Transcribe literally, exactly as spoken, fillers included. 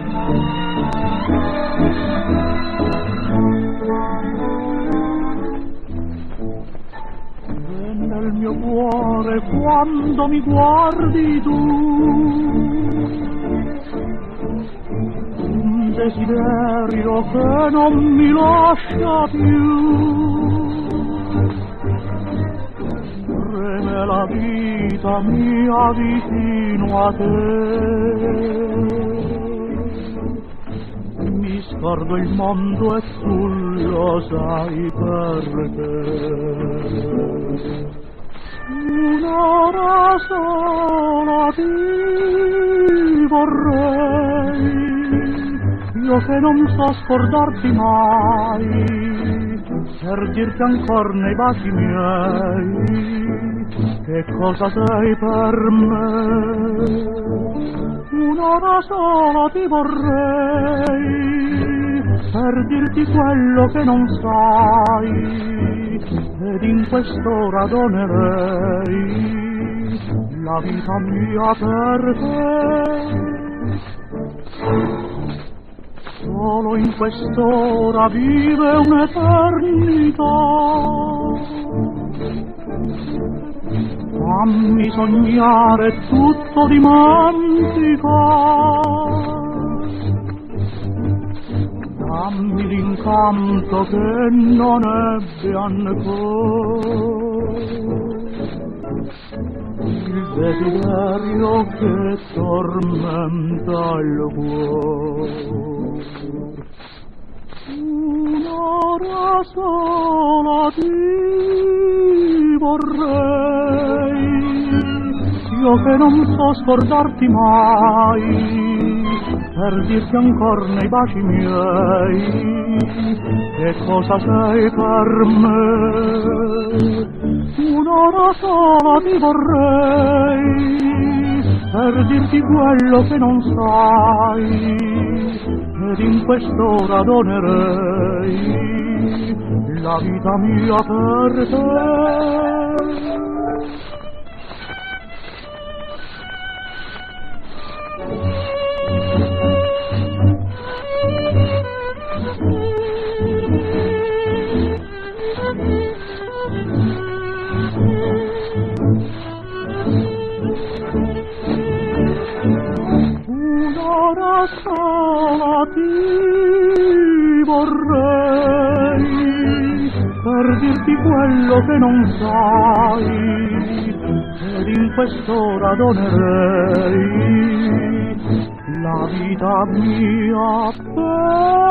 E nel mio cuore quando mi guardi tu, un desiderio che non mi lascia più. Preme la vita mia vicino a te, mi scordo il mondo e tu lo sai perché. Un'ora sola ti vorrei, io che non so scordarti mai, per dirti ancor nei baci miei che cosa sei per me. Un'ora sola ti vorrei, per dirti quello che non sai, ed in quest'ora donerei la vita mia per te. Solo in quest'ora vive un'eternità, fammi sognare tutto dimentica, dammi l'incanto che non ebbe ancora, il desiderio che tormenta il cuore. Un'ora sola ti vorrei, io che non so scordarti mai, per dirti ancor nei baci miei che cosa sei per me. Un'ora sola ti vorrei, per dirti quello che non sai, ed in quest'ora donerei la vita mia per te. Un'ora sola ti vorrei, per dirti quello che non sai, ed in quest'ora donerei la vita mia per